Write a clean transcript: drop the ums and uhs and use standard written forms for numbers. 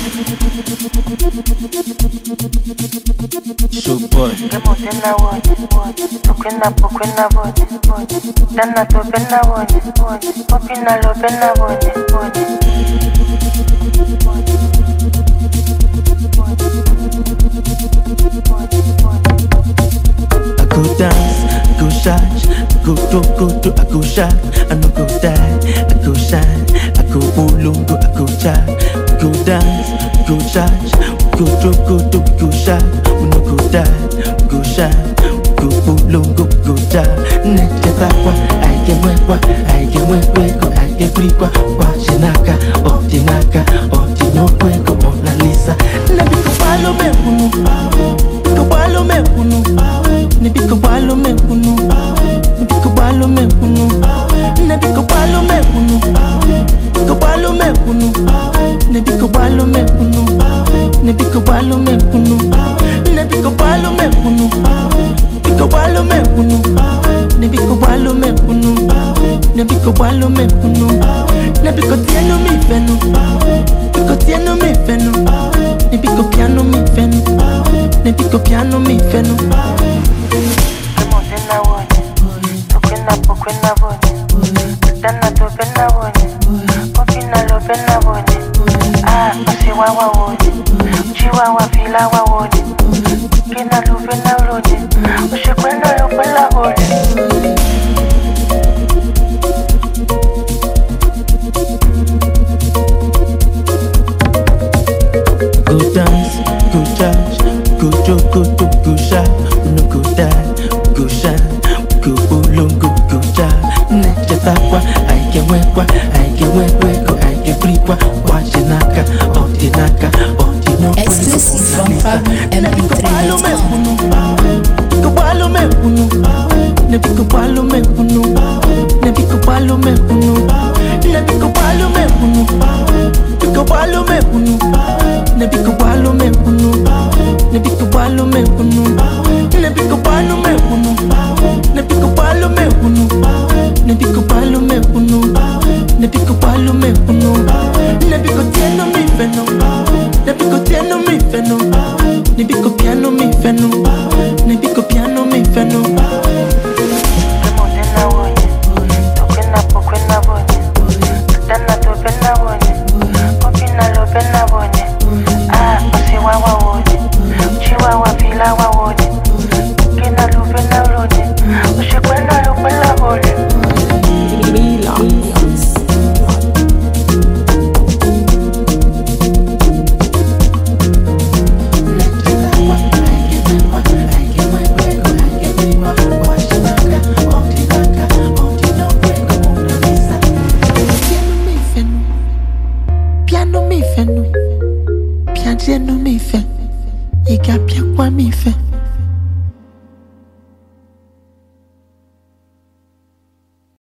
boy. I go dance, I go shine, I go shine, I no go die, I go shine, I go ulungu, I go shine, go dance, go shine, go shine, we no go die, go shine, go ulungu, go shine. Nete bakwa, I get wekwa, I get weko, I get frikwa, washinaka, otinaka, otinokweko, Mona Lisa. Nabiko palo me unu, biko palo me unu, nabiko palo me unu, biko palo me unu, nabiko palo me unu, biko palo me unu, nabiko palo me unu, nabiko palo me unu, nabiko palo me unu, biko palo me unu, nabiko palo me unu, nabiko palo me unu, nabiko tieno mi fenu, biko tieno mi fenu, nabiko piano mi fenu, nabiko piano mi fenu. Go dance, go charge, go shine, no go die, go shine, go ulungu, go shine. Neche takwa, I get wekwa, I get weko, I get frikwa, washinaka, otinaka, otino. Exclusive from FabMP3.com. Go palo me unu, nebiko palo me unu, nebiko palo me unu, nebiko palo me unu, biko palo me unu, nebiko palo me unu, nebiko palo me unu, nebiko palo me unu, nebiko palo me unu, nebiko palo me unu, nebiko palo me unu, nebiko tieno mi feno, nebiko tieno mi feno, nebiko piano mi feno, nebiko piano mi feno. Piano mi fe, iga pia kwa mi fe.